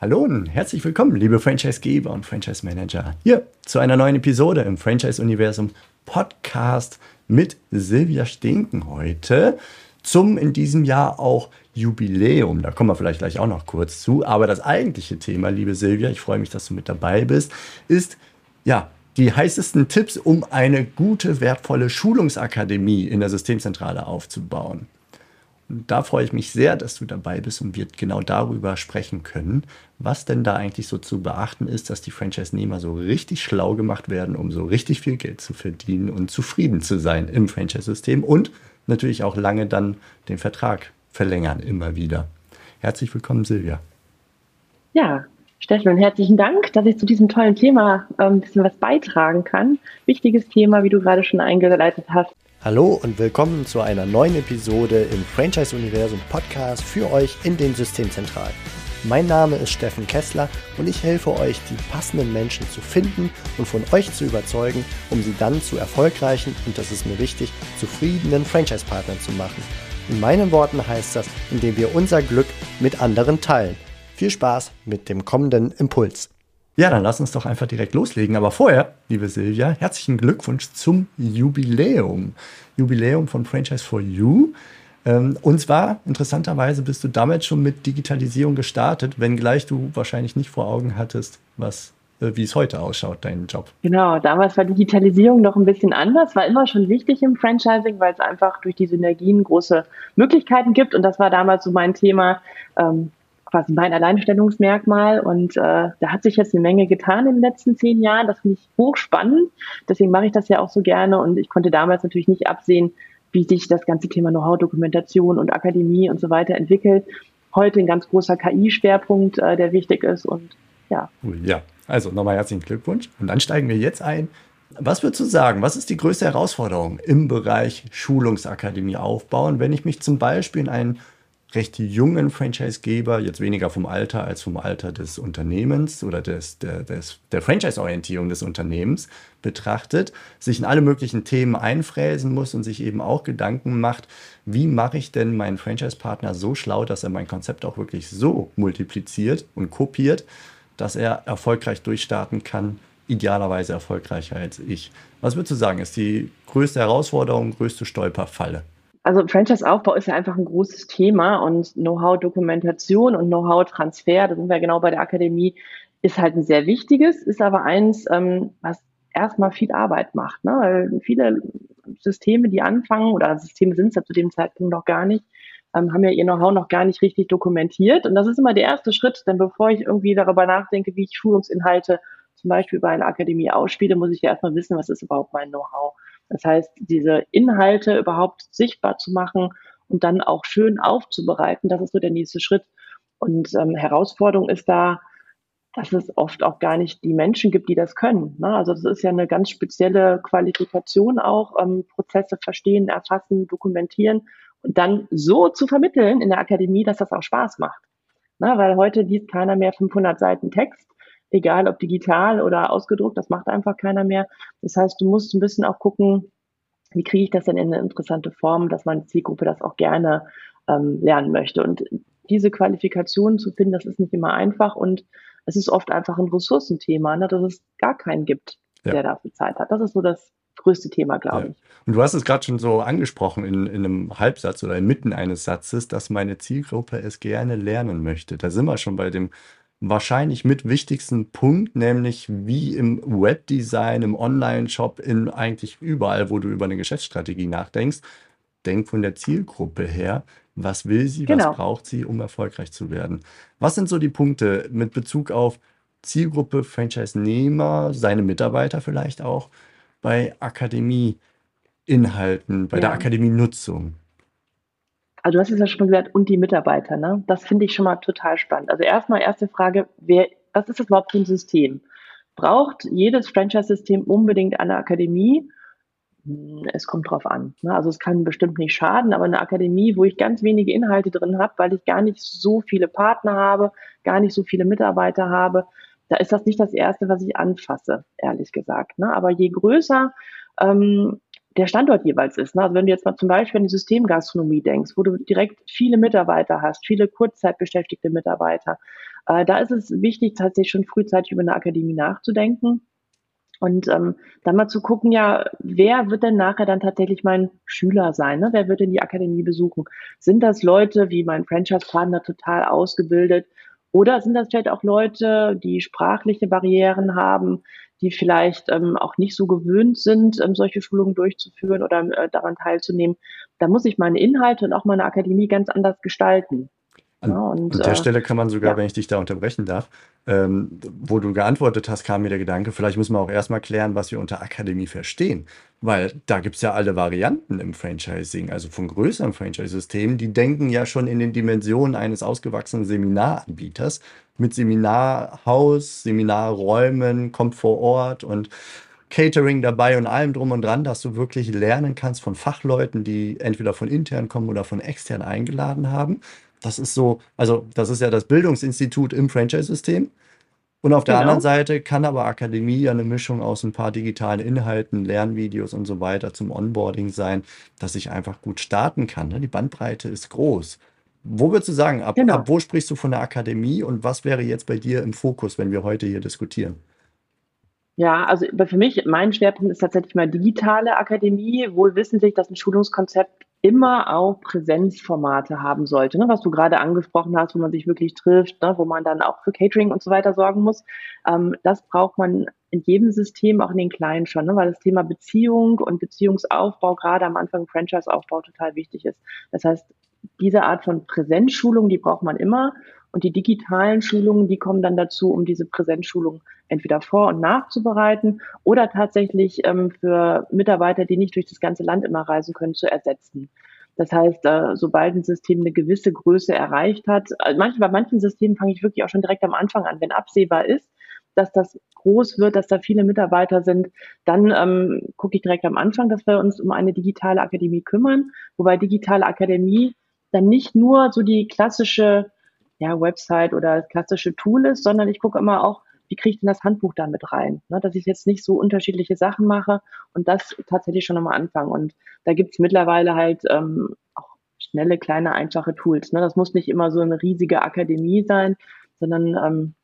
Hallo und herzlich willkommen, liebe Franchise-Geber und Franchise-Manager, hier zu einer neuen Episode im Franchise-Universum Podcast mit Silvia Stinken heute zum in diesem Jahr auch Jubiläum. Da kommen wir vielleicht gleich auch noch kurz zu. Aber das eigentliche Thema, liebe Silvia, ich freue mich, dass du mit dabei bist, ist ja die heißesten Tipps, um eine gute, wertvolle Schulungsakademie in der Systemzentrale aufzubauen. Da freue ich mich sehr, dass du dabei bist und wir genau darüber sprechen können, was denn da eigentlich so zu beachten ist, dass die Franchise-Nehmer so richtig schlau gemacht werden, um so richtig viel Geld zu verdienen und zufrieden zu sein im Franchise-System und natürlich auch lange dann den Vertrag verlängern, immer wieder. Herzlich willkommen, Silvia. Ja, Steffen, herzlichen Dank, dass ich zu diesem tollen Thema ein bisschen was beitragen kann. Wichtiges Thema, wie du gerade schon eingeleitet hast. Hallo und willkommen zu einer neuen Episode im Franchise-Universum Podcast für euch in den Systemzentralen. Mein Name ist Steffen Kessler und ich helfe euch, die passenden Menschen zu finden und von euch zu überzeugen, um sie dann zu erfolgreichen und, das ist mir wichtig, zufriedenen Franchise-Partnern zu machen. In meinen Worten heißt das, indem wir unser Glück mit anderen teilen. Viel Spaß mit dem kommenden Impuls. Ja, dann lass uns doch einfach direkt loslegen. Aber vorher, liebe Silvia, herzlichen Glückwunsch zum Jubiläum. Jubiläum von Franchise for You. Und zwar, interessanterweise, bist du damals schon mit Digitalisierung gestartet, wenngleich du wahrscheinlich nicht vor Augen hattest, wie es heute ausschaut, dein Job. Genau, damals war Digitalisierung noch ein bisschen anders, war immer schon wichtig im Franchising, weil es einfach durch die Synergien große Möglichkeiten gibt. Und das war damals so mein Thema, quasi mein Alleinstellungsmerkmal. Und da hat sich jetzt eine Menge getan in den letzten 10 Jahren. Das finde ich hochspannend. Deswegen mache ich das ja auch so gerne. Und ich konnte damals natürlich nicht absehen, wie sich das ganze Thema Know-how-Dokumentation und Akademie und so weiter entwickelt. Heute ein ganz großer KI-Schwerpunkt, der wichtig ist. Und ja. Cool, ja. Also nochmal herzlichen Glückwunsch. Und dann steigen wir jetzt ein. Was würdest du sagen, was ist die größte Herausforderung im Bereich Schulungsakademie aufbauen, wenn ich mich zum Beispiel in einen recht jungen Franchisegeber, jetzt weniger vom Alter als vom Alter des Unternehmens oder der Franchise-Orientierung des Unternehmens betrachtet, sich in alle möglichen Themen einfräsen muss und sich eben auch Gedanken macht, wie mache ich denn meinen Franchise-Partner so schlau, dass er mein Konzept auch wirklich so multipliziert und kopiert, dass er erfolgreich durchstarten kann, idealerweise erfolgreicher als ich. Was würdest du sagen, ist die größte Herausforderung, größte Stolperfalle? Also Franchise-Aufbau ist ja einfach ein großes Thema und Know-how-Dokumentation und Know-how-Transfer, da sind wir genau bei der Akademie, ist halt ein sehr wichtiges, ist aber eins, was erstmal viel Arbeit macht, ne? Weil viele Systeme, die anfangen, oder Systeme sind es ja zu dem Zeitpunkt noch gar nicht, haben ja ihr Know-how noch gar nicht richtig dokumentiert. Und das ist immer der erste Schritt, denn bevor ich irgendwie darüber nachdenke, wie ich Schulungsinhalte zum Beispiel bei einer Akademie ausspiele, muss ich ja erstmal wissen, was ist überhaupt mein Know-how. Das heißt, diese Inhalte überhaupt sichtbar zu machen und dann auch schön aufzubereiten, das ist so der nächste Schritt. Und Herausforderung ist da, dass es oft auch gar nicht die Menschen gibt, die das können. Ne? Also das ist ja eine ganz spezielle Qualifikation auch, Prozesse verstehen, erfassen, dokumentieren und dann so zu vermitteln in der Akademie, dass das auch Spaß macht. Ne? Weil heute liest keiner mehr 500 Seiten Text, egal ob digital oder ausgedruckt, das macht einfach keiner mehr. Das heißt, du musst ein bisschen auch gucken, wie kriege ich das denn in eine interessante Form, dass meine Zielgruppe das auch gerne lernen möchte. Und diese Qualifikationen zu finden, das ist nicht immer einfach und es ist oft einfach ein Ressourcenthema, ne, dass es gar keinen gibt, Ja. der dafür Zeit hat. Das ist so das größte Thema, Ja. glaube ich. Und du hast es gerade schon so angesprochen in einem Halbsatz oder inmitten eines Satzes, dass meine Zielgruppe es gerne lernen möchte. Da sind wir schon bei dem wahrscheinlich mit wichtigsten Punkt, nämlich wie im Webdesign, im Online-Shop, in eigentlich überall, wo du über eine Geschäftsstrategie nachdenkst. Denk von der Zielgruppe her. Was will sie, was Genau. braucht sie, um erfolgreich zu werden? Was sind so die Punkte mit Bezug auf Zielgruppe, Franchise-Nehmer, seine Mitarbeiter vielleicht auch, bei Akademieinhalten, bei der Ja. Akademienutzung? Also, du hast es ja schon gesagt, und die Mitarbeiter, ne? Das finde ich schon mal total spannend. Also, erste Frage, was ist das überhaupt für ein System? Braucht jedes Franchise-System unbedingt eine Akademie? Es kommt drauf an, ne? Also, es kann bestimmt nicht schaden, aber eine Akademie, wo ich ganz wenige Inhalte drin habe, weil ich gar nicht so viele Partner habe, gar nicht so viele Mitarbeiter habe, da ist das nicht das Erste, was ich anfasse, ehrlich gesagt, ne? Aber je größer, ähm, der Standort jeweils ist, ne? Also, wenn du jetzt mal zum Beispiel an die Systemgastronomie denkst, wo du direkt viele Mitarbeiter hast, viele kurzzeitbeschäftigte Mitarbeiter, Da ist es wichtig, tatsächlich schon frühzeitig über eine Akademie nachzudenken und dann mal zu gucken, ja, wer wird denn nachher dann tatsächlich mein Schüler sein? Ne? Wer wird denn die Akademie besuchen? Sind das Leute wie mein Franchise-Partner total ausgebildet? Oder sind das vielleicht auch Leute, die sprachliche Barrieren haben, die vielleicht auch nicht so gewöhnt sind, solche Schulungen durchzuführen oder daran teilzunehmen? Da muss ich meine Inhalte und auch meine Akademie ganz anders gestalten. Ja, und An der Stelle kann man sogar, ja, wenn ich dich da unterbrechen darf, wo du geantwortet hast, kam mir der Gedanke, vielleicht müssen wir auch erstmal klären, was wir unter Akademie verstehen. Weil da gibt es ja alle Varianten im Franchising, also von größeren Franchise-Systemen, die denken ja schon in den Dimensionen eines ausgewachsenen Seminaranbieters mit Seminarhaus, Seminarräumen, kommt vor Ort und Catering dabei und allem drum und dran, dass du wirklich lernen kannst von Fachleuten, die entweder von intern kommen oder von extern eingeladen haben. Das ist so, also das ist ja das Bildungsinstitut im Franchise-System. Und auf der anderen genau. Seite kann aber Akademie ja eine Mischung aus ein paar digitalen Inhalten, Lernvideos und so weiter zum Onboarding sein, dass ich einfach gut starten kann. Ne? Die Bandbreite ist groß. Wo würdest du sagen, ab Genau. wo sprichst du von der Akademie und was wäre jetzt bei dir im Fokus, wenn wir heute hier diskutieren? Ja, also für mich, mein Schwerpunkt ist tatsächlich mal digitale Akademie, wohl wissentlich, dass ein Schulungskonzept immer auch Präsenzformate haben sollte, ne, was du gerade angesprochen hast, wo man sich wirklich trifft, ne, wo man dann auch für Catering und so weiter sorgen muss. Das braucht man in jedem System, auch in den kleinen schon, ne, weil das Thema Beziehung und Beziehungsaufbau gerade am Anfang Franchise-Aufbau total wichtig ist. Das heißt, diese Art von Präsenzschulung, die braucht man immer. Und die digitalen Schulungen, die kommen dann dazu, um diese Präsenzschulung entweder vor- und nachzubereiten oder tatsächlich für Mitarbeiter, die nicht durch das ganze Land immer reisen können, zu ersetzen. Das heißt, sobald ein System eine gewisse Größe erreicht hat, bei manchen Systemen fange ich wirklich auch schon direkt am Anfang an, wenn absehbar ist, dass das groß wird, dass da viele Mitarbeiter sind, dann gucke ich direkt am Anfang, dass wir uns um eine digitale Akademie kümmern, wobei digitale Akademie dann nicht nur so die klassische Website oder das klassische Tool ist, sondern ich gucke immer auch, wie kriege ich denn das Handbuch da mit rein? Ne, dass ich jetzt nicht so unterschiedliche Sachen mache und das tatsächlich schon am Anfang. Und da gibt's mittlerweile halt auch schnelle, kleine, einfache Tools. Ne? Das muss nicht immer so eine riesige Akademie sein, sondern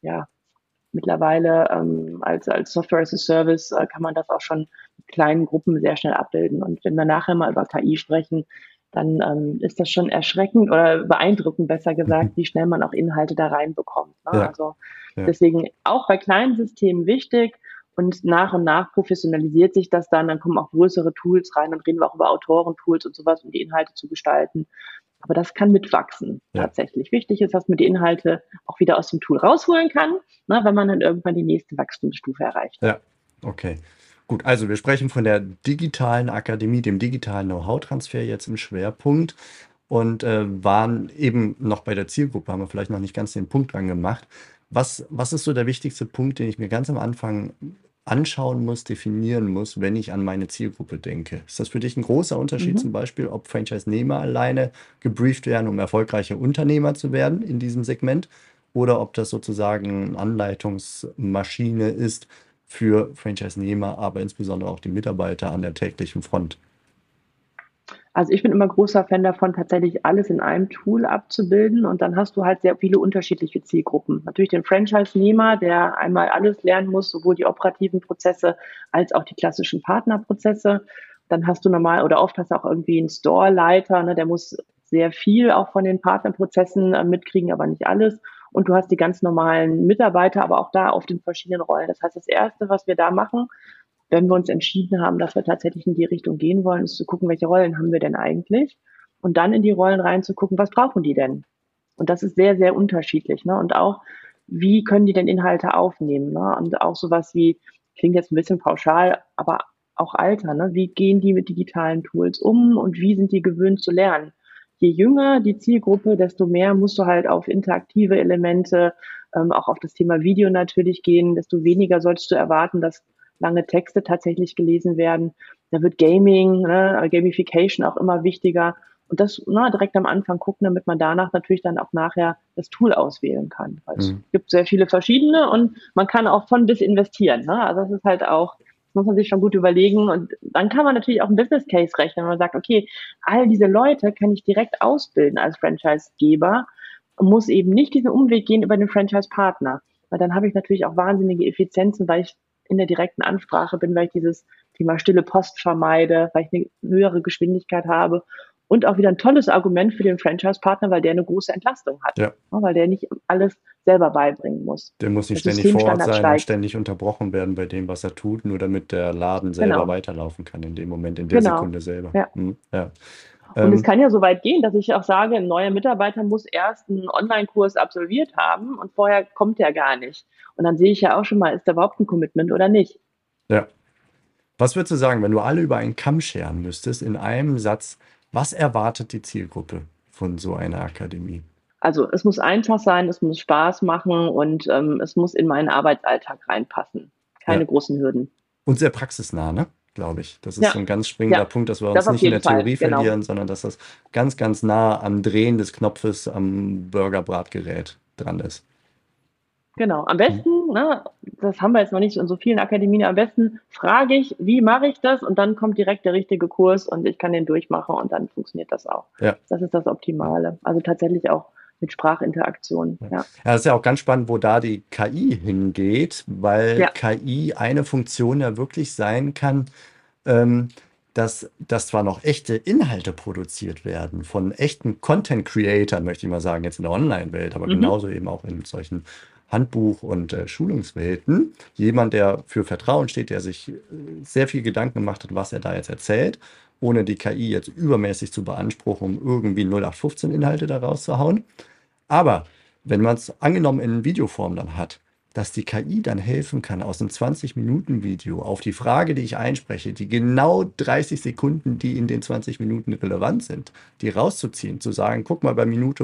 mittlerweile als Software as a Service kann man das auch schon mit kleinen Gruppen sehr schnell abbilden. Und wenn wir nachher mal über KI sprechen, dann ist das schon erschreckend oder beeindruckend, besser gesagt, wie schnell man auch Inhalte da reinbekommt. Ne? Ja, Also ja. deswegen auch bei kleinen Systemen wichtig und nach professionalisiert sich das dann kommen auch größere Tools rein, dann reden wir auch über Autoren-Tools und sowas, um die Inhalte zu gestalten. Aber das kann mitwachsen, Ja. tatsächlich. Wichtig ist, dass man die Inhalte auch wieder aus dem Tool rausholen kann, ne, wenn man dann irgendwann die nächste Wachstumsstufe erreicht hat. Ja, okay. Gut, also wir sprechen von der digitalen Akademie, dem digitalen Know-how-Transfer jetzt im Schwerpunkt und waren eben noch bei der Zielgruppe, haben wir vielleicht noch nicht ganz den Punkt dran gemacht. Was ist so der wichtigste Punkt, den ich mir ganz am Anfang anschauen muss, definieren muss, wenn ich an meine Zielgruppe denke? Ist das für dich ein großer Unterschied zum Mhm. Beispiel, ob Franchise-Nehmer alleine gebrieft werden, um erfolgreiche Unternehmer zu werden in diesem Segment, oder ob das sozusagen eine Anleitungsmaschine ist für Franchise-Nehmer, aber insbesondere auch die Mitarbeiter an der täglichen Front? Also ich bin immer großer Fan davon, tatsächlich alles in einem Tool abzubilden und dann hast du halt sehr viele unterschiedliche Zielgruppen. Natürlich den Franchise-Nehmer, der einmal alles lernen muss, sowohl die operativen Prozesse als auch die klassischen Partnerprozesse. Dann hast du normal oder oft hast du auch irgendwie einen Store-Leiter, ne, der muss sehr viel auch von den Partnerprozessen mitkriegen, aber nicht alles. Und du hast die ganz normalen Mitarbeiter, aber auch da auf den verschiedenen Rollen. Das heißt, das Erste, was wir da machen, wenn wir uns entschieden haben, dass wir tatsächlich in die Richtung gehen wollen, ist zu gucken, welche Rollen haben wir denn eigentlich? Und dann in die Rollen reinzugucken, was brauchen die denn? Und das ist sehr, sehr unterschiedlich. Ne? Und auch, wie können die denn Inhalte aufnehmen? Ne? Und auch sowas wie, klingt jetzt ein bisschen pauschal, aber auch Alter. Ne? Wie gehen die mit digitalen Tools um und wie sind die gewöhnt zu lernen? Je jünger die Zielgruppe, desto mehr musst du halt auf interaktive Elemente, auch auf das Thema Video natürlich gehen, desto weniger solltest du erwarten, dass lange Texte tatsächlich gelesen werden. Da wird Gaming, ne, Gamification auch immer wichtiger. Und das direkt am Anfang gucken, damit man danach natürlich dann auch nachher das Tool auswählen kann. Weil es Mhm. gibt sehr viele verschiedene und man kann auch von bis investieren. Ne? Also das ist halt auch, das muss man sich schon gut überlegen. Und dann kann man natürlich auch einen Business Case rechnen, wenn man sagt, okay, all diese Leute kann ich direkt ausbilden als Franchisegeber. und muss eben nicht diesen Umweg gehen über den Franchise-Partner. Weil dann habe ich natürlich auch wahnsinnige Effizienzen, weil ich in der direkten Ansprache bin, weil ich dieses Thema stille Post vermeide, weil ich eine höhere Geschwindigkeit habe und auch wieder ein tolles Argument für den Franchise-Partner, weil der eine große Entlastung hat, Ja. ne, weil der nicht alles selber beibringen muss. Der muss nicht Der ständig vor Ort Systemstandard sein und steigt. ständig unterbrochen werden bei dem, was er tut, nur damit der Laden selber Genau, weiterlaufen kann in dem Moment, in der genau. Sekunde selber. Ja. Ja. Und es Ähm, kann ja so weit gehen, dass ich auch sage, ein neuer Mitarbeiter muss erst einen Online-Kurs absolviert haben und vorher kommt er gar nicht. Und dann sehe ich ja auch schon mal, ist da überhaupt ein Commitment oder nicht? ja. Was würdest du sagen, wenn du alle über einen Kamm scheren müsstest, in einem Satz, was erwartet die Zielgruppe von so einer Akademie? Also es muss einfach sein, es muss Spaß machen und es muss in meinen Arbeitsalltag reinpassen. Ja. Keine großen Hürden. Und sehr praxisnah, ne? Glaube ich. Das ist Ja, so ein ganz springender ja, Punkt, dass wir das uns auf nicht in jeden der Fall, Theorie genau. verlieren, sondern dass das ganz, ganz nah am Drehen des Knopfes am Burgerbratgerät dran ist. Genau. Am Hm. besten, ne, das haben wir jetzt noch nicht in so vielen Akademien, am besten frage ich, wie mache ich das? Und dann kommt direkt der richtige Kurs und ich kann den durchmachen und dann funktioniert das auch. Ja. Das ist das Optimale. Also tatsächlich auch mit Sprachinteraktion. Ja, Ja. das ist ja auch ganz spannend, wo da die KI hingeht, weil Ja. KI eine Funktion ja wirklich sein kann, ähm, dass zwar noch echte Inhalte produziert werden von echten Content-Creatern, möchte ich mal sagen, jetzt in der Online-Welt, aber Mhm. genauso eben auch in solchen Handbuch- und Schulungswelten. Jemand, der für Vertrauen steht, der sich sehr viel Gedanken gemacht hat, was er da jetzt erzählt, ohne die KI jetzt übermäßig zu beanspruchen, um irgendwie 0815 Inhalte da rauszuhauen. Aber wenn man es angenommen in Videoform dann hat, dass die KI dann helfen kann, aus einem 20-Minuten-Video auf die Frage, die ich einspreche, die genau 30 Sekunden, die in den 20 Minuten relevant sind, die rauszuziehen, zu sagen, guck mal bei Minute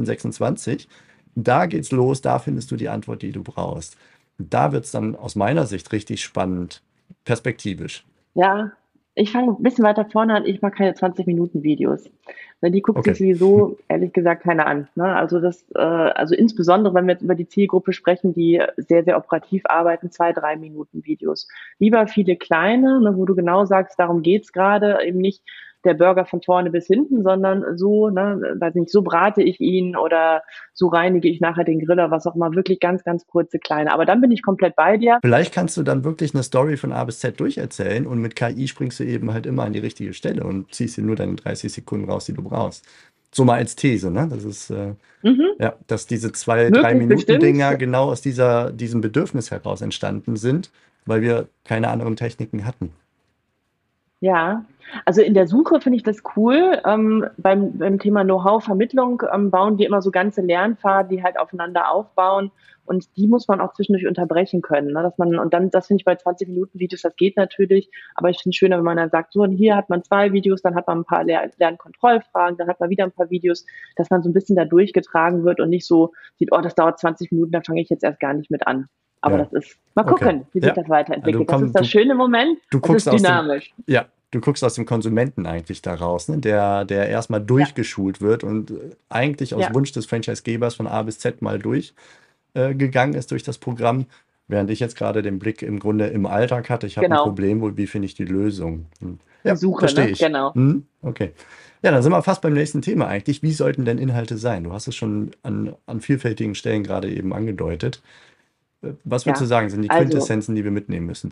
15:26, da geht's los, da findest du die Antwort, die du brauchst. Und da wird es dann aus meiner Sicht richtig spannend, perspektivisch. Ja, ich fange ein bisschen weiter vorne an. Ich mag keine 20-Minuten-Videos. Ne, die guckt sich Okay. sowieso, ehrlich gesagt, keiner an. Ne? Also also insbesondere, wenn wir jetzt über die Zielgruppe sprechen, die sehr, sehr operativ arbeiten, 2, 3 Minuten Videos. Lieber viele kleine, ne, wo du genau sagst, darum geht's gerade, eben nicht der Burger von vorne bis hinten, sondern so, ne, weiß nicht, so brate ich ihn oder so reinige ich nachher den Griller, was auch immer, wirklich ganz, ganz kurze, kleine. Aber dann bin ich komplett bei dir. Vielleicht kannst du dann wirklich eine Story von A bis Z durcherzählen und mit KI springst du eben halt immer an die richtige Stelle und ziehst dir nur deine 30 Sekunden raus, die du brauchst. So mal als These, ne? Das ist, Mhm. ja, dass diese 2, 3 Möglich, bestimmt. Minuten-Dinger genau aus diesem Bedürfnis heraus entstanden sind, weil wir keine anderen Techniken hatten. Ja, also in der Suche finde ich das cool. Beim Thema Know-how-Vermittlung bauen wir immer so ganze Lernpfade, die halt aufeinander aufbauen. Und die muss man auch zwischendurch unterbrechen können. Ne? Und dann, das finde ich bei 20 Minuten Videos, das geht natürlich. Aber ich finde es schöner, wenn man dann sagt, so, und hier hat man 2 Videos, dann hat man ein paar Lernkontrollfragen, dann hat man wieder ein paar Videos, dass man so ein bisschen da durchgetragen wird und nicht so sieht, oh, das dauert 20 Minuten, da fange ich jetzt erst gar nicht mit an. Aber Ja, das ist, mal okay. gucken, wie sich Ja. das Ja, weiterentwickelt. Das ist das schöne Moment, du das guckst ist dynamisch. du guckst aus dem Konsumenten eigentlich da raus, ne? Der erstmal Ja, durchgeschult wird und eigentlich aus ja, Wunsch des Franchise-Gebers von A bis Z mal durchgegangen ist durch das Programm, während ich jetzt gerade den Blick im Grunde im Alltag hatte. Ich habe ein genau. Problem, wie finde ich die Lösung? Die Ja, Suche, verstehe ne? ich. Genau. Okay. Ja, dann sind wir fast beim nächsten Thema eigentlich. Wie sollten denn Inhalte sein? Du hast es schon an vielfältigen Stellen gerade eben angedeutet. Was würdest du Ja, sagen, sind die also Quintessenzen, die wir mitnehmen müssen?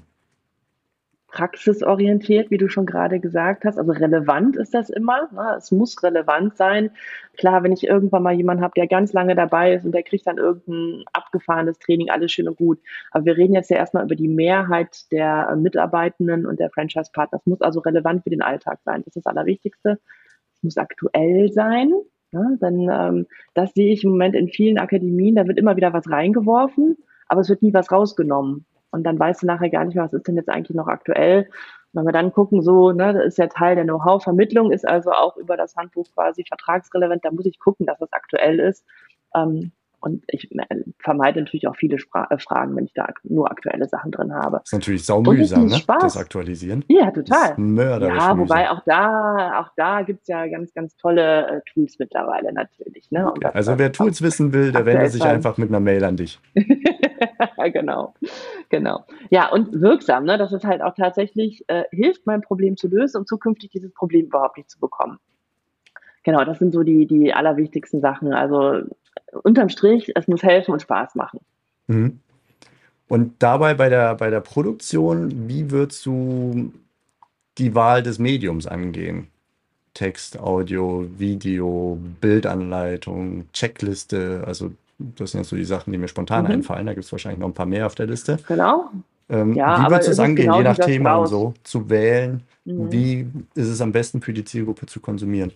praxisorientiert, wie du schon gerade gesagt hast. Also relevant ist das immer. Ne? Es muss relevant sein. Klar, wenn ich irgendwann mal jemanden habe, der ganz lange dabei ist und der kriegt dann irgendein abgefahrenes Training, alles schön und gut. Aber wir reden jetzt ja erstmal über die Mehrheit der Mitarbeitenden und der Franchise-Partner. Es muss also relevant für den Alltag sein. Das ist das Allerwichtigste. Es muss aktuell sein. Ne? Denn das sehe ich im Moment in vielen Akademien. Da wird immer wieder was reingeworfen, aber es wird nie was rausgenommen. Und dann weißt du nachher gar nicht mehr, was ist denn jetzt eigentlich noch aktuell. Wenn wir dann gucken, so, ne, das ist ja Teil der Know-how-Vermittlung, ist also auch über das Handbuch quasi vertragsrelevant, da muss ich gucken, dass das aktuell ist. Und ich vermeide natürlich auch viele Fragen, wenn ich da nur aktuelle Sachen drin habe. Ist natürlich Und es saumühsam, muss ne? Das Spaß. Aktualisieren. Ja, Ist total. mörderisch Ja, mühsam. wobei auch da gibt's ja ganz, ganz tolle Tools mittlerweile natürlich, ne, um Okay, das also dann wer Tools wissen will, der wendet aktuell sich zu halten. einfach mit einer Mail an dich. Genau, genau. Ja, und wirksam, ne? Dass es halt auch tatsächlich hilft, mein Problem zu lösen und zukünftig dieses Problem überhaupt nicht zu bekommen. Genau, das sind so die allerwichtigsten Sachen. Also unterm Strich, es muss helfen und Spaß machen. Mhm. Und dabei bei der Produktion, wie würdest du die Wahl des Mediums angehen? Text, Audio, Video, Bildanleitung, Checkliste, also das sind jetzt so die Sachen, die mir spontan Mhm. einfallen. Da gibt es wahrscheinlich noch ein paar mehr auf der Liste. Genau. Ja, Wie aber würdest du es es ist angehen, genau je nach dieser Thema und Strauß. so, zu wählen? Mhm. Wie ist es am besten für die Zielgruppe zu konsumieren?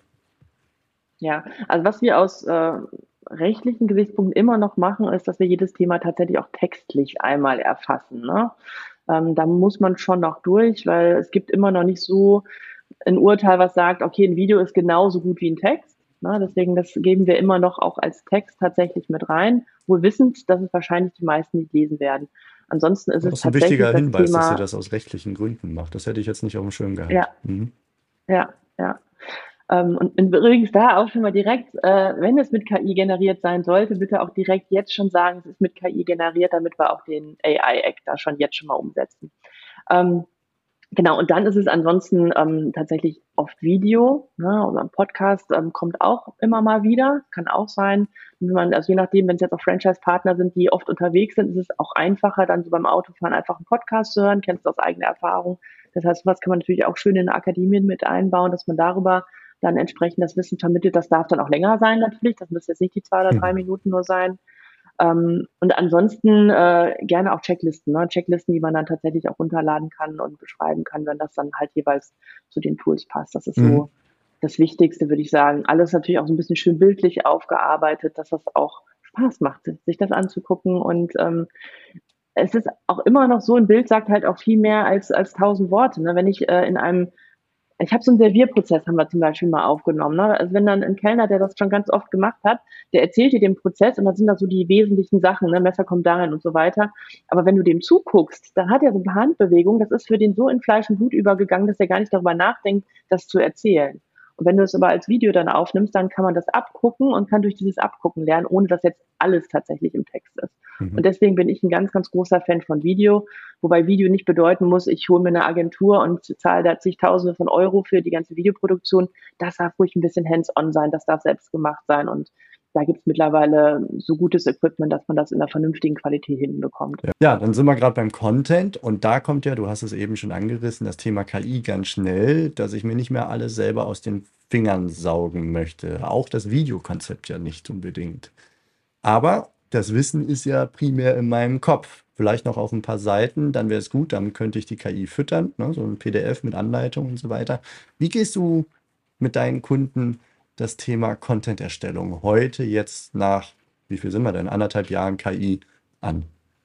Ja, also was wir aus rechtlichen Gesichtspunkten immer noch machen, ist, dass wir jedes Thema tatsächlich auch textlich einmal erfassen. Ne? Da muss man schon noch durch, weil es gibt immer noch nicht so ein Urteil, was sagt, okay, ein Video ist genauso gut wie ein Text. Ne? Deswegen, das geben wir immer noch auch als Text tatsächlich mit rein, wohl wissend, dass es wahrscheinlich die meisten nicht lesen werden. Ansonsten ist Das es ist ein tatsächlich wichtiger das Hinweis, dass ihr Thema, das aus rechtlichen Gründen macht. Das hätte ich jetzt nicht auf dem Schirm gehabt. ja, Mhm. ja, ja. Und übrigens da auch schon mal direkt, wenn es mit KI generiert sein sollte, bitte auch direkt jetzt schon sagen, es ist mit KI generiert, damit wir auch den AI-Act da schon jetzt schon mal umsetzen. Ähm, genau, und dann ist es ansonsten tatsächlich oft Video, ne, oder ein Podcast kommt auch immer mal wieder, kann auch sein. Wenn man, also je nachdem, wenn es jetzt auch Franchise-Partner sind, die oft unterwegs sind, ist es auch einfacher, dann so beim Autofahren einfach einen Podcast zu hören, kennst du aus eigener Erfahrung. Das heißt, was kann man natürlich auch schön in der Akademie mit einbauen, dass man darüber dann entsprechend das Wissen vermittelt. Das darf dann auch länger sein natürlich, das müssen jetzt nicht die 2 oder 3 Minuten nur sein. Und ansonsten gerne auch Checklisten, ne? Checklisten, die man dann tatsächlich auch runterladen kann und beschreiben kann, wenn das dann halt jeweils zu den Tools passt. Das ist Mhm. so das Wichtigste, würde ich sagen. Alles natürlich auch so ein bisschen schön bildlich aufgearbeitet, dass das auch Spaß macht, sich das anzugucken. Und es ist auch immer noch so, ein Bild sagt halt auch viel mehr als 1000 Worte. Ne? Wenn ich ich habe so einen Servierprozess, haben wir zum Beispiel mal aufgenommen. Ne? Also wenn dann ein Kellner, der das schon ganz oft gemacht hat, der erzählt dir den Prozess und dann sind da so die wesentlichen Sachen, ne? Messer kommt dahin und so weiter. Aber wenn du dem zuguckst, dann hat er so ein paar Handbewegungen, das ist für den so in Fleisch und Blut übergegangen, dass er gar nicht darüber nachdenkt, das zu erzählen. Und wenn du es aber als Video dann aufnimmst, dann kann man das abgucken und kann durch dieses Abgucken lernen, ohne dass jetzt alles tatsächlich im Text ist. Mhm. Und deswegen bin ich ein ganz, ganz großer Fan von Video, wobei Video nicht bedeuten muss, ich hole mir eine Agentur und zahle da zigtausende von Euro für die ganze Videoproduktion. Das darf ruhig ein bisschen hands-on sein, das darf selbst gemacht sein und da gibt es mittlerweile so gutes Equipment, dass man das in einer vernünftigen Qualität hinbekommt. Ja, dann sind wir gerade beim Content und da kommt ja, du hast es eben schon angerissen, das Thema KI ganz schnell, dass ich mir nicht mehr alles selber aus den Fingern saugen möchte. Auch das Videokonzept ja nicht unbedingt. Aber das Wissen ist ja primär in meinem Kopf. Vielleicht noch auf ein paar Seiten, dann wäre es gut, dann könnte ich die KI füttern, ne? So ein PDF mit Anleitung und so weiter. Wie gehst du mit deinen Kunden das Thema Content-Erstellung heute jetzt nach, wie viel sind wir denn, 1,5 Jahren KI an?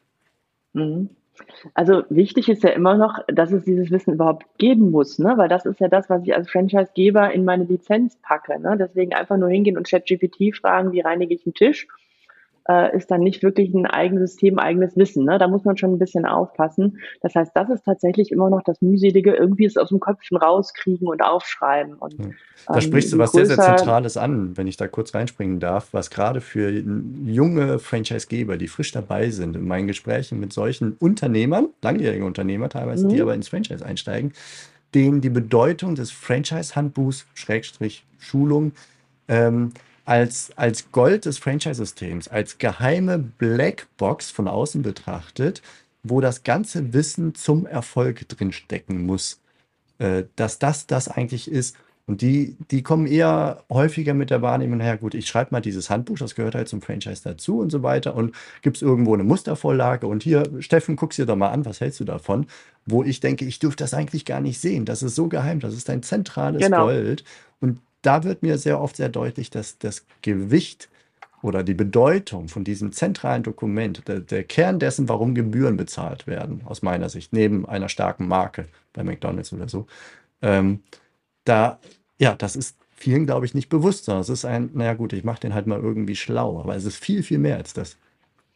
Mhm. Also wichtig ist ja immer noch, dass es dieses Wissen überhaupt geben muss, ne? Weil das ist ja das, was ich als Franchisegeber in meine Lizenz packe. Ne? Deswegen einfach nur hingehen und ChatGPT fragen, wie reinige ich einen Tisch, ist dann nicht wirklich ein eigenes System, eigenes Wissen. Ne? Da muss man schon ein bisschen aufpassen. Das heißt, das ist tatsächlich immer noch das Mühselige, irgendwie es aus dem Köpfchen rauskriegen und aufschreiben. Und Ja. Da sprichst du je was sehr, sehr größer, Zentrales an, wenn ich da kurz reinspringen darf, was gerade für junge Franchisegeber, die frisch dabei sind, in meinen Gesprächen mit solchen Unternehmern, langjährige Unternehmer teilweise, die aber ins Franchise einsteigen, denen die Bedeutung des Franchise-Handbuchs, Schrägstrich Schulung, ähm, als Gold des Franchise-Systems, als geheime Blackbox von außen betrachtet, wo das ganze Wissen zum Erfolg drinstecken muss, dass das eigentlich ist. Und die kommen eher häufiger mit der Wahrnehmung, naja gut, ich schreibe mal dieses Handbuch, das gehört halt zum Franchise dazu und so weiter. Und gibt es irgendwo eine Mustervorlage? Und hier, Steffen, guck's dir doch mal an, was hältst du davon? Wo ich denke, ich dürfte das eigentlich gar nicht sehen. Das ist so geheim, das ist ein zentrales genau, Gold. Und da wird mir sehr oft sehr deutlich, dass das Gewicht oder die Bedeutung von diesem zentralen Dokument, der Kern dessen, warum Gebühren bezahlt werden, aus meiner Sicht, neben einer starken Marke bei McDonald's oder so, ähm, da, ja, das ist vielen, glaube ich, nicht bewusst, sondern es ist ein, naja gut, ich mache den halt mal irgendwie schlau, aber es ist viel, viel mehr als das.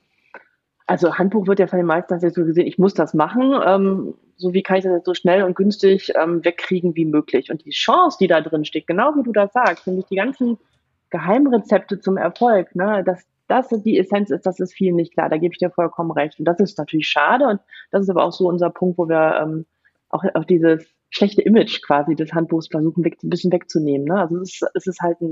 also Handbuch wird ja von den meisten tatsächlich so gesehen, ich muss das machen. So wie kann ich das jetzt so schnell und günstig wegkriegen wie möglich. Und die Chance, die da drin steht, genau wie du das sagst, nämlich die ganzen Geheimrezepte zum Erfolg, ne, dass das die Essenz ist, das ist vielen nicht klar. Da gebe ich dir vollkommen recht. Und das ist natürlich schade. Und das ist aber auch so unser Punkt, wo wir auch dieses schlechte Image quasi des Handbuchs versuchen, ein bisschen wegzunehmen. Ne? Also es ist halt ein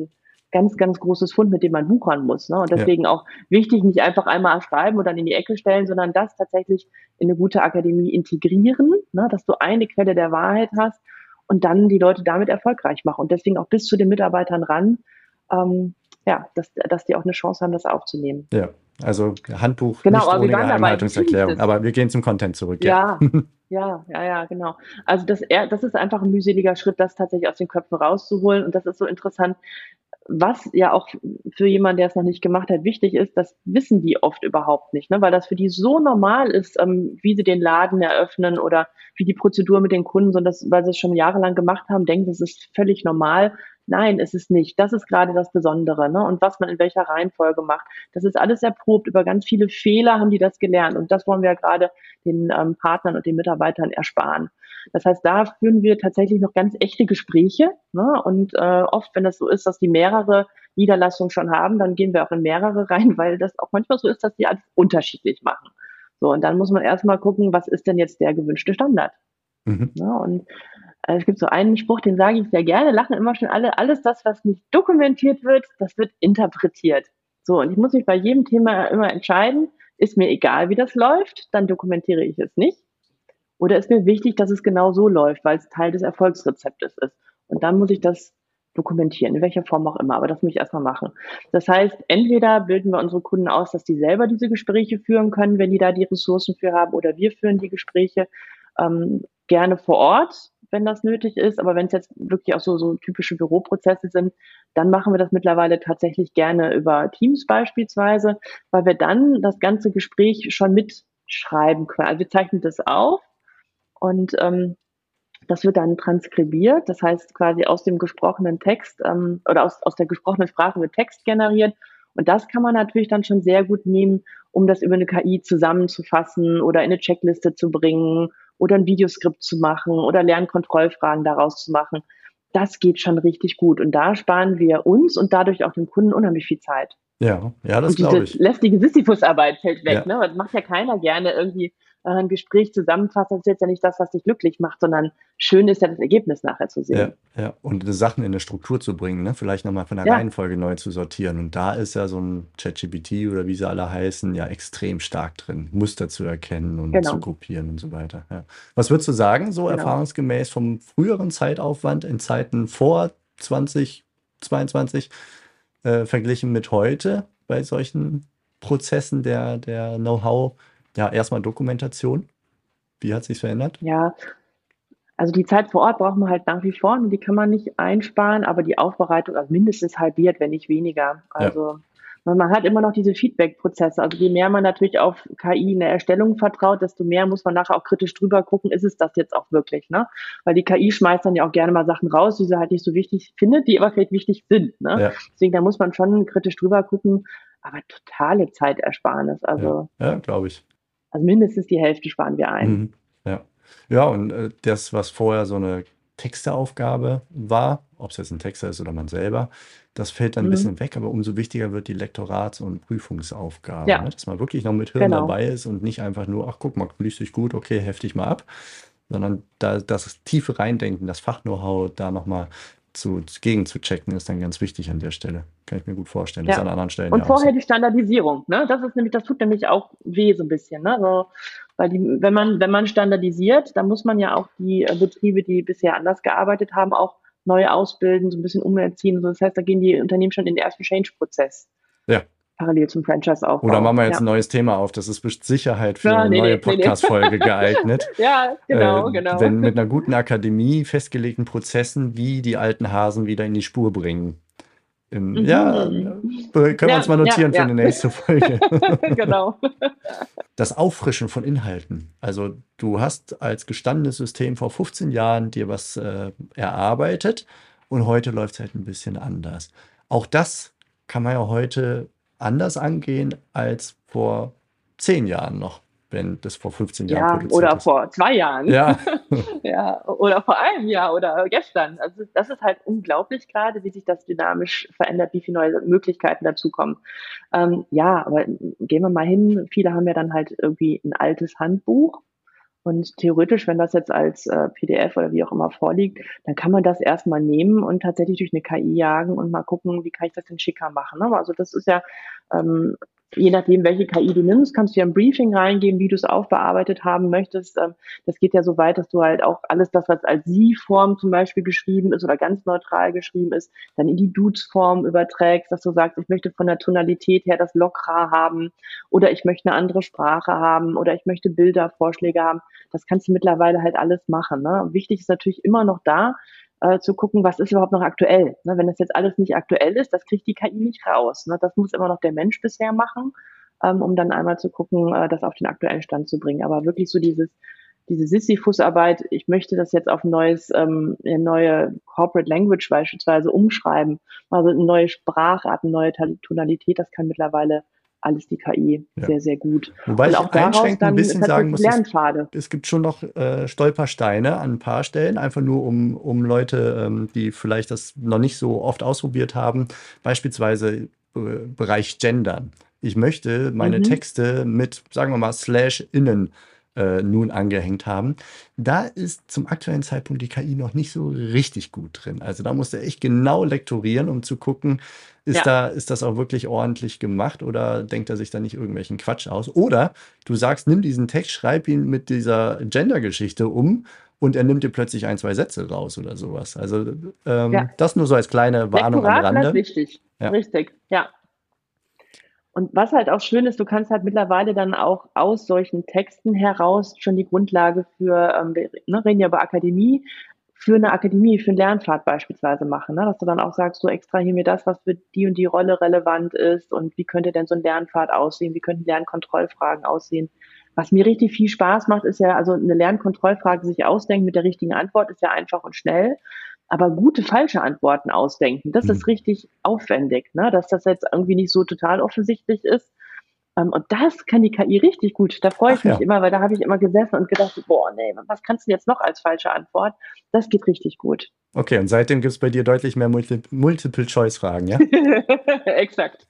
ganz, ganz großes Fund, mit dem man wuchern muss. Ne? Und Ja, deswegen auch wichtig, nicht einfach einmal schreiben und dann in die Ecke stellen, sondern das tatsächlich in eine gute Akademie integrieren, ne? Dass du eine Quelle der Wahrheit hast und dann die Leute damit erfolgreich machen. Und deswegen auch bis zu den Mitarbeitern ran, ähm, ja, dass die auch eine Chance haben, das aufzunehmen. ja. Also Handbuch Genau, nicht aber wir ohne waren dabei, wie viel ist Geheimhaltungserklärung. es? Aber wir gehen zum Content zurück, ja. Ja, ja, genau. Also das ist einfach ein mühseliger Schritt, das tatsächlich aus den Köpfen rauszuholen. Und das ist so interessant, was ja auch für jemanden, der es noch nicht gemacht hat, wichtig ist, das wissen die oft überhaupt nicht, ne? Weil das für die so normal ist, wie sie den Laden eröffnen oder wie die Prozedur mit den Kunden, so dass, weil sie es schon jahrelang gemacht haben, denken, das ist völlig normal. Nein, ist es nicht. Das ist gerade das Besondere, ne? Und was man in welcher Reihenfolge macht. Das ist alles erprobt. Über ganz viele Fehler haben die das gelernt. Und das wollen wir ja gerade den Partnern und den Mitarbeitern ersparen. Das heißt, da führen wir tatsächlich noch ganz echte Gespräche. Ne? Und oft, wenn das so ist, dass die mehrere Niederlassungen schon haben, dann gehen wir auch in mehrere rein, weil das auch manchmal so ist, dass die alles unterschiedlich machen. So, und dann muss man erstmal gucken, was ist denn jetzt der gewünschte Standard? Mhm. Ne? Und es gibt so einen Spruch, den sage ich sehr gerne, lachen immer schon alle, alles das, was nicht dokumentiert wird, das wird interpretiert. So, und ich muss mich bei jedem Thema immer entscheiden, ist mir egal, wie das läuft, dann dokumentiere ich es nicht. Oder ist mir wichtig, dass es genau so läuft, weil es Teil des Erfolgsrezeptes ist. Und dann muss ich das dokumentieren, in welcher Form auch immer. Aber das muss ich erstmal machen. Das heißt, entweder bilden wir unsere Kunden aus, dass die selber diese Gespräche führen können, wenn die da die Ressourcen für haben, oder wir führen die Gespräche gerne vor Ort, wenn das nötig ist. Aber wenn es jetzt wirklich auch so typische Büroprozesse sind, dann machen wir das mittlerweile tatsächlich gerne über Teams beispielsweise, weil wir dann das ganze Gespräch schon mitschreiben können. Also wir zeichnen das auf und das wird dann transkribiert, das heißt quasi aus dem gesprochenen Text oder aus der gesprochenen Sprache wird Text generiert. Und das kann man natürlich dann schon sehr gut nehmen, um das über eine KI zusammenzufassen oder in eine Checkliste zu bringen oder ein Videoskript zu machen oder Lernkontrollfragen daraus zu machen. Das geht schon richtig gut. Und da sparen wir uns und dadurch auch dem Kunden unheimlich viel Zeit. Ja, ja, das Und glaube diese ich. lästige Sisyphusarbeit fällt weg, Ja. ne? Das macht ja keiner gerne irgendwie ein Gespräch zusammenfassen. Das ist jetzt ja nicht das, was dich glücklich macht, sondern schön ist ja das Ergebnis nachher zu Ja, sehen. ja. Und die Sachen in eine Struktur zu bringen, ne? Vielleicht nochmal von der Ja, Reihenfolge neu zu sortieren. Und da ist ja so ein ChatGPT oder wie sie alle heißen, ja extrem stark drin, Muster zu erkennen und zu genau, gruppieren und so weiter. Ja. Was würdest du sagen, so genau. erfahrungsgemäß vom früheren Zeitaufwand in Zeiten vor 2022 verglichen mit heute bei solchen Prozessen der Know-how, ja, erstmal Dokumentation? Wie hat sich verändert? Ja, also die Zeit vor Ort braucht man halt nach wie vor und die kann man nicht einsparen, aber die Aufbereitung also mindestens halbiert, wenn nicht weniger. Ja, Also man hat immer noch diese Feedback-Prozesse. Also je mehr man natürlich auf KI in der Erstellung vertraut, desto mehr muss man nachher auch kritisch drüber gucken, ist es das jetzt auch wirklich, ne? Weil die KI schmeißt dann ja auch gerne mal Sachen raus, die sie halt nicht so wichtig findet, die aber vielleicht wichtig sind, ne? ja, Deswegen, da muss man schon kritisch drüber gucken, aber totale Zeitersparnis. ja, ja, glaube ich. Also mindestens die Hälfte sparen wir ein. Mhm. Ja. Ja, und das, was vorher so eine Texteaufgabe war, ob es jetzt ein Texter ist oder man selber, das fällt dann ein Mhm. bisschen weg, aber umso wichtiger wird die Lektorats- und Prüfungsaufgabe, ne? Ja, Dass man wirklich noch mit Hirn genau. dabei ist und nicht einfach nur, ach guck mal, liest dich gut, okay, heftig mal ab, sondern da das tiefe Reindenken, das Fach-Know-how da nochmal gegen zu checken, ist dann ganz wichtig an der Stelle. Kann ich mir gut vorstellen. Das ist Ja. an anderen Stellen Und ja auch vorher so. die Standardisierung, ne? Das tut nämlich auch weh so ein bisschen, ne? So, weil wenn man standardisiert, dann muss man ja auch die Betriebe, die bisher anders gearbeitet haben, auch neu ausbilden, so ein bisschen umerziehen. So, das heißt, da gehen die Unternehmen schon in den ersten Change-Prozess Ja. parallel zum Oder Franchise-Aufbau. machen wir jetzt ein Ja. neues Thema auf? Das ist mit Sicherheit für Ja, eine neue nee. Podcast-Folge geeignet. Ja, genau. Wenn mit einer guten Akademie festgelegten Prozessen, wie die alten Hasen wieder in die Spur bringen. Ja, Mhm. können wir uns Ja, mal ja, notieren für ja. eine nächste Folge. Genau. Das Auffrischen von Inhalten. Also du hast als gestandenes System vor 15 Jahren dir was erarbeitet und heute läuft es halt ein bisschen anders. Auch das kann man ja heute anders angehen als vor 10 Jahren noch, wenn das vor 15 Jahren Ja, produziert oder ist. vor 2 Jahren. Ja, Ja, oder vor einem Jahr oder gestern. Also das ist halt unglaublich gerade, wie sich das dynamisch verändert, wie viele neue Möglichkeiten dazukommen. Ja, aber gehen wir mal hin. Viele haben ja dann halt irgendwie ein altes Handbuch Und theoretisch, wenn das jetzt als PDF oder wie auch immer vorliegt, dann kann man das erstmal nehmen und tatsächlich durch eine KI jagen und mal gucken, wie kann ich das denn schicker machen. Ne? Also das ist ja, ähm, je nachdem, welche KI du nimmst, kannst du ja ein Briefing reingeben, wie du es aufbearbeitet haben möchtest. Das geht ja so weit, dass du halt auch alles das, was als Sie-Form zum Beispiel geschrieben ist oder ganz neutral geschrieben ist, dann in die Dudes-Form überträgst, dass du sagst, ich möchte von der Tonalität her das lockere haben oder ich möchte eine andere Sprache haben oder ich möchte Bildervorschläge haben. Das kannst du mittlerweile halt alles machen. Ne? Wichtig ist natürlich immer noch da, zu gucken, was ist überhaupt noch aktuell. Ne? Wenn das jetzt alles nicht aktuell ist, das kriegt die KI nicht raus. Ne? Das muss immer noch der Mensch bisher machen, um dann einmal zu gucken, das auf den aktuellen Stand zu bringen. Aber wirklich so diese Sisyphus-Arbeit, ich möchte das jetzt auf ein eine neue Corporate Language beispielsweise umschreiben, also eine neue Sprachart, eine neue Tonalität, das kann mittlerweile alles die KI Ja. sehr, sehr gut. Wobei Und ich auch daraus einschränkend ein dann bisschen sagen tatsächlich muss, Lernpfade. es gibt schon noch Stolpersteine an ein paar Stellen, einfach nur um Leute, die vielleicht das noch nicht so oft ausprobiert haben, beispielsweise Bereich Gendern. Ich möchte meine Mhm. Texte mit, sagen wir mal, Slash innen nun angehängt haben. Da ist zum aktuellen Zeitpunkt die KI noch nicht so richtig gut drin. Also da musst du echt genau lektorieren, um zu gucken, Ja, ist das auch wirklich ordentlich gemacht oder denkt er sich da nicht irgendwelchen Quatsch aus? Oder du sagst, nimm diesen Text, schreib ihn mit dieser Gender-Geschichte um und er nimmt dir plötzlich ein, zwei Sätze raus oder sowas. Also ja. das nur so als kleine Warnung am Lektorat bleibt Rande. wichtig. Ja, Richtig, ja. Und was halt auch schön ist, du kannst halt mittlerweile dann auch aus solchen Texten heraus schon die Grundlage für, wir reden ja über Akademie, für eine Akademie, für einen Lernpfad beispielsweise machen, ne? Dass du dann auch sagst, so extrahier mir das, was für die und die Rolle relevant ist und wie könnte denn so ein Lernpfad aussehen, wie könnten Lernkontrollfragen aussehen. Was mir richtig viel Spaß macht, ist ja, also eine Lernkontrollfrage sich ausdenken mit der richtigen Antwort ist ja einfach und schnell. Aber gute falsche Antworten ausdenken, das mhm. ist richtig aufwendig, ne? Dass das jetzt irgendwie nicht so total offensichtlich ist. Und das kann die KI richtig gut. Da freue Ach ich mich ja. immer, weil da habe ich immer gesessen und gedacht, boah, nee, was kannst du jetzt noch als falsche Antwort? Das geht richtig gut. Okay, und seitdem gibt es bei dir deutlich mehr Multiple-Choice-Fragen, ja? Exakt.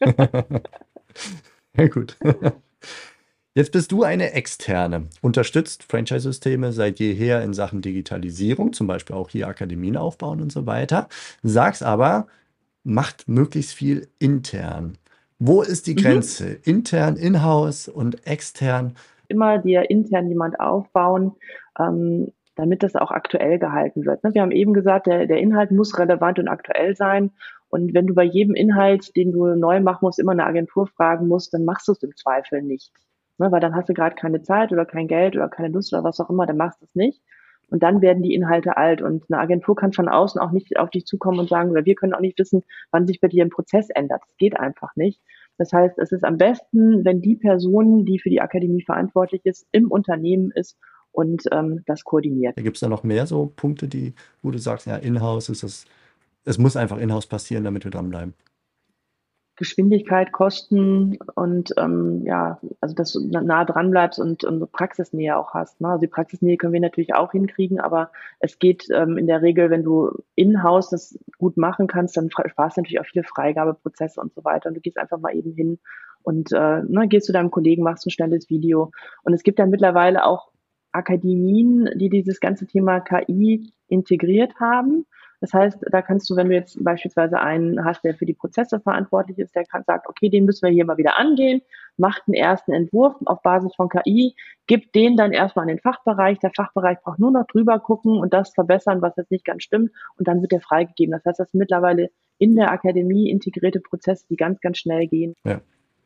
Ja, gut. Jetzt bist du eine Externe, unterstützt Franchise-Systeme seit jeher in Sachen Digitalisierung, zum Beispiel auch hier Akademien aufbauen und so weiter, sagst aber, macht möglichst viel intern. Wo ist die Mhm. Grenze? Intern, in-house und extern? Immer dir intern jemand aufbauen, damit das auch aktuell gehalten wird. Ne? Wir haben eben gesagt, der Inhalt muss relevant und aktuell sein. Und wenn du bei jedem Inhalt, den du neu machen musst, immer eine Agentur fragen musst, dann machst du es im Zweifel nicht. Ne? Weil dann hast du gerade keine Zeit oder kein Geld oder keine Lust oder was auch immer, dann machst du es nicht. Und dann werden die Inhalte alt. Und eine Agentur kann von außen auch nicht auf dich zukommen und sagen, oder wir können auch nicht wissen, wann sich bei dir ein Prozess ändert. Das geht einfach nicht. Das heißt, es ist am besten, wenn die Person, die für die Akademie verantwortlich ist, im Unternehmen ist und das koordiniert. Da gibt es da noch mehr so Punkte, wo du sagst, ja, in-house ist das, es muss einfach in-house passieren, damit wir dranbleiben. Geschwindigkeit, Kosten und ja, also dass du nah dran bleibst und Praxisnähe auch hast. Ne? Also die Praxisnähe können wir natürlich auch hinkriegen, aber es geht in der Regel, wenn du in-house das gut machen kannst, dann sparst du natürlich auch viele Freigabeprozesse und so weiter. Und du gehst einfach mal eben hin und gehst zu deinem Kollegen, machst ein schnelles Video. Und es gibt dann mittlerweile auch Akademien, die dieses ganze Thema KI integriert haben. Das heißt, da kannst du, wenn du jetzt beispielsweise einen hast, der für die Prozesse verantwortlich ist, der sagt, okay, den müssen wir hier mal wieder angehen, macht einen ersten Entwurf auf Basis von KI, gibt den dann erstmal an den Fachbereich. Der Fachbereich braucht nur noch drüber gucken und das verbessern, was jetzt nicht ganz stimmt, und dann wird der freigegeben. Das heißt, das sind mittlerweile in der Akademie integrierte Prozesse, die ganz, ganz schnell gehen. Ja.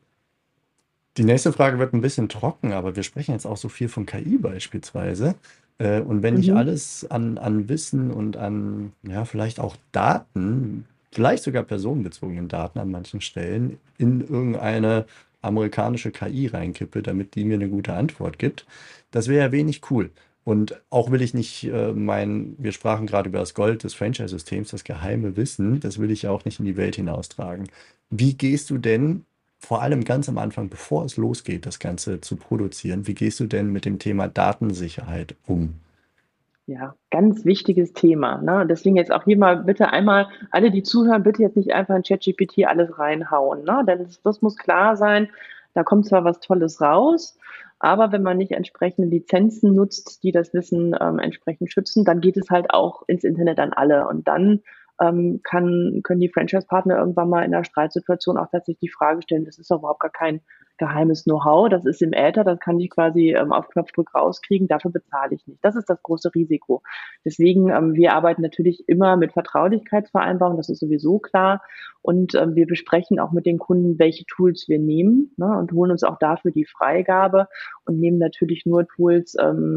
Die nächste Frage wird ein bisschen trocken, aber wir sprechen jetzt auch so viel von KI beispielsweise. Und wenn ich Mhm. alles an Wissen und an, ja, vielleicht auch Daten, vielleicht sogar personenbezogenen Daten an manchen Stellen in irgendeine amerikanische KI reinkippe, damit die mir eine gute Antwort gibt, das wäre ja wenig cool. Und auch will ich nicht wir sprachen gerade über das Gold des Franchise-Systems, das geheime Wissen, das will ich ja auch nicht in die Welt hinaustragen. Wie gehst du denn vor allem ganz am Anfang, bevor es losgeht, das Ganze zu produzieren, wie gehst du denn mit dem Thema Datensicherheit um? Ja, ganz wichtiges Thema. Ne? Deswegen jetzt auch hier mal bitte einmal, alle, die zuhören, bitte jetzt nicht einfach in ChatGPT alles reinhauen. Ne? Denn das muss klar sein, da kommt zwar was Tolles raus, Aber wenn man nicht entsprechende Lizenzen nutzt, die das Wissen entsprechend schützen, dann geht es halt auch ins Internet an alle. Und dann können die Franchise-Partner irgendwann mal in einer Streitsituation auch tatsächlich die Frage stellen, das ist doch überhaupt gar kein geheimes Know-how, das ist im Äther, das kann ich quasi auf Knopfdruck rauskriegen, dafür bezahle ich nicht. Das ist das große Risiko. Deswegen, wir arbeiten natürlich immer mit Vertraulichkeitsvereinbarungen, das ist sowieso klar. Und wir besprechen auch mit den Kunden, welche Tools wir nehmen, ne, und holen uns auch dafür die Freigabe und nehmen natürlich nur Tools,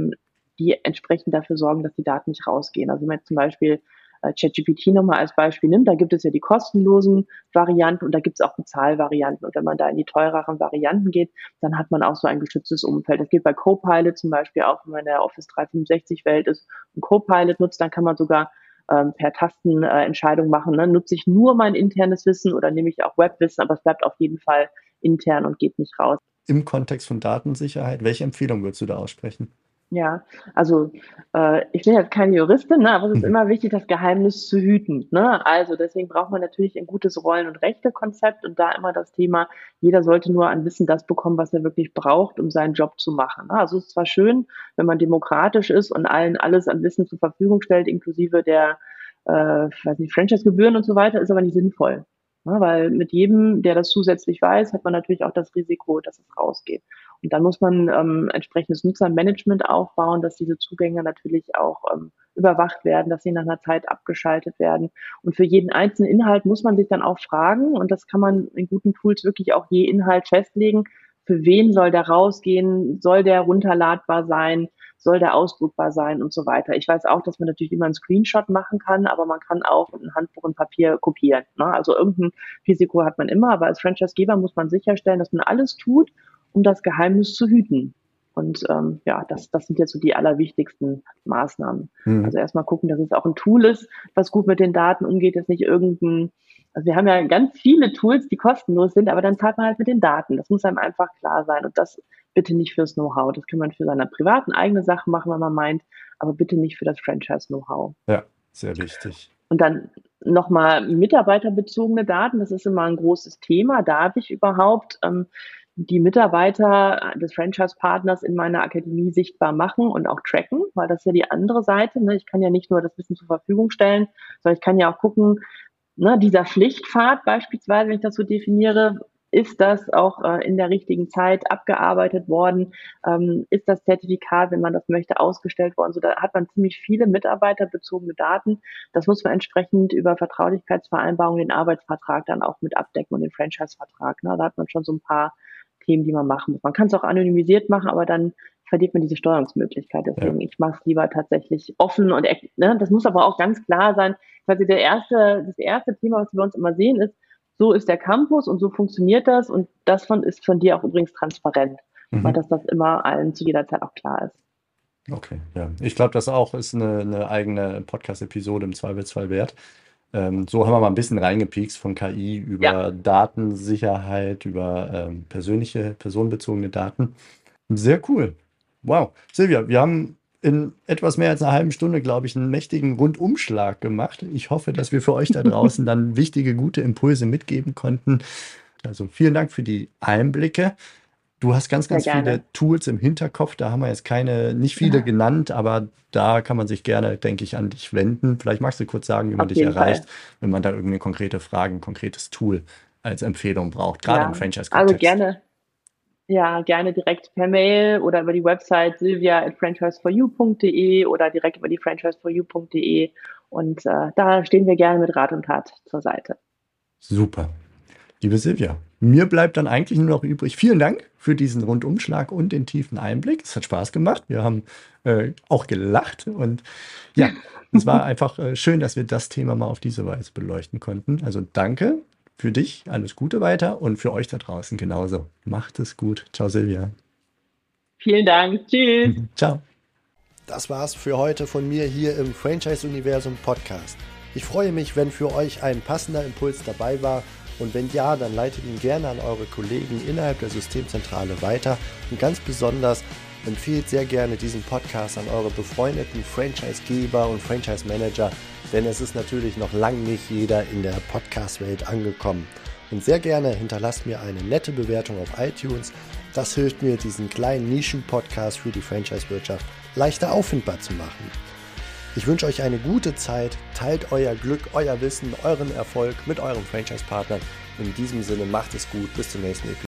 die entsprechend dafür sorgen, dass die Daten nicht rausgehen. Also wenn man jetzt zum Beispiel ChatGPT nochmal als Beispiel nimmt, da gibt es ja die kostenlosen Varianten und da gibt es auch Bezahlvarianten. Und wenn man da in die teureren Varianten geht, dann hat man auch so ein geschütztes Umfeld. Das geht bei Copilot zum Beispiel auch, wenn man in der Office 365-Welt ist und Copilot nutzt, dann kann man sogar per Tastenentscheidung machen. Ne? Nutze ich nur mein internes Wissen oder nehme ich auch Webwissen, aber es bleibt auf jeden Fall intern und geht nicht raus. Im Kontext von Datensicherheit, welche Empfehlung würdest du da aussprechen? Ja, also ich bin jetzt keine Juristin, ne, aber es ist immer wichtig, das Geheimnis zu hüten. Ne? Also deswegen braucht man natürlich ein gutes Rollen- und Rechtekonzept und da immer das Thema, jeder sollte nur an Wissen das bekommen, was er wirklich braucht, um seinen Job zu machen. Ne? Also es ist zwar schön, wenn man demokratisch ist und allen alles an Wissen zur Verfügung stellt, inklusive der Franchise-Gebühren und so weiter, ist aber nicht sinnvoll. Ne? Weil mit jedem, der das zusätzlich weiß, hat man natürlich auch das Risiko, dass es rausgeht. Und dann muss man entsprechendes Nutzermanagement aufbauen, dass diese Zugänge natürlich auch überwacht werden, dass sie nach einer Zeit abgeschaltet werden. Und für jeden einzelnen Inhalt muss man sich dann auch fragen, und das kann man in guten Tools wirklich auch je Inhalt festlegen, für wen soll der rausgehen, soll der runterladbar sein, soll der ausdruckbar sein und so weiter. Ich weiß auch, dass man natürlich immer einen Screenshot machen kann, aber man kann auch ein Handbuch und Papier kopieren. Ne? Also irgendein Risiko hat man immer, aber als Franchisegeber muss man sicherstellen, dass man alles tut, um das Geheimnis zu hüten. Und das sind jetzt so die allerwichtigsten Maßnahmen. Also erstmal gucken, dass es auch ein Tool ist, was gut mit den Daten umgeht, dass nicht also wir haben ja ganz viele Tools, die kostenlos sind, aber dann zahlt man halt mit den Daten. Das muss einem einfach klar sein. Und das bitte nicht fürs Know-how. Das kann man für seine privaten eigene Sachen machen, wenn man meint, aber bitte nicht für das Franchise-Know-how. Ja, sehr wichtig. Und dann nochmal mitarbeiterbezogene Daten, das ist immer ein großes Thema. Darf ich überhaupt die Mitarbeiter des Franchise-Partners in meiner Akademie sichtbar machen und auch tracken, weil das ist ja die andere Seite. Ne? Ich kann ja nicht nur das Wissen zur Verfügung stellen, sondern ich kann ja auch gucken, ne, dieser Pflichtpfad beispielsweise, wenn ich das so definiere, ist das auch in der richtigen Zeit abgearbeitet worden? Ist das Zertifikat, wenn man das möchte, ausgestellt worden? So, da hat man ziemlich viele mitarbeiterbezogene Daten. Das muss man entsprechend über Vertraulichkeitsvereinbarungen, den Arbeitsvertrag dann auch mit abdecken und den Franchise-Vertrag. Ne? Da hat man schon so ein paar Themen, die man machen muss. Man kann es auch anonymisiert machen, aber dann verliert man diese Steuerungsmöglichkeit. Deswegen, ich mache es lieber tatsächlich offen und ne? Das muss aber auch ganz klar sein. Quasi das erste Thema, was wir bei uns immer sehen, ist, so ist der Campus und so funktioniert das und das ist von dir auch übrigens transparent, weil dass das immer allen zu jeder Zeit auch klar ist. Okay, ja. Ich glaube, das auch ist eine eigene Podcast-Episode im Zweifelsfall wert. So haben wir mal ein bisschen reingepiekst von KI über Datensicherheit, über personenbezogene Daten. Sehr cool. Wow. Silvia, wir haben in etwas mehr als einer halben Stunde, glaube ich, einen mächtigen Rundumschlag gemacht. Ich hoffe, dass wir für euch da draußen dann wichtige, gute Impulse mitgeben konnten. Also vielen Dank für die Einblicke. Du hast ganz viele Tools im Hinterkopf. Da haben wir jetzt nicht viele genannt, aber da kann man sich gerne, denke ich, an dich wenden. Vielleicht magst du kurz sagen, wie man dich erreicht, wenn man da irgendeine konkrete Frage, ein konkretes Tool als Empfehlung braucht, gerade im Franchise-Kontext. Also gerne direkt per Mail oder über die Website silvia@franchiseforyou.de oder direkt über die franchiseforyou.de und da stehen wir gerne mit Rat und Tat zur Seite. Super. Liebe Silvia, mir bleibt dann eigentlich nur noch übrig. Vielen Dank für diesen Rundumschlag und den tiefen Einblick. Es hat Spaß gemacht. Wir haben auch gelacht und ja, es war einfach schön, dass wir das Thema mal auf diese Weise beleuchten konnten. Also danke. Für dich alles Gute weiter und für euch da draußen genauso. Macht es gut. Ciao, Silvia. Vielen Dank. Tschüss. Ciao. Das war's für heute von mir hier im Franchise-Universum Podcast. Ich freue mich, wenn für euch ein passender Impuls dabei war und wenn ja, dann leitet ihn gerne an eure Kollegen innerhalb der Systemzentrale weiter und ganz besonders empfehlt sehr gerne diesen Podcast an eure befreundeten Franchise-Geber und Franchise-Manager, denn es ist natürlich noch lange nicht jeder in der Podcast-Welt angekommen. Und sehr gerne hinterlasst mir eine nette Bewertung auf iTunes. Das hilft mir, diesen kleinen Nischen-Podcast für die Franchise-Wirtschaft leichter auffindbar zu machen. Ich wünsche euch eine gute Zeit, teilt euer Glück, euer Wissen, euren Erfolg mit euren Franchise-Partnern. In diesem Sinne macht es gut, bis zum nächsten Episode.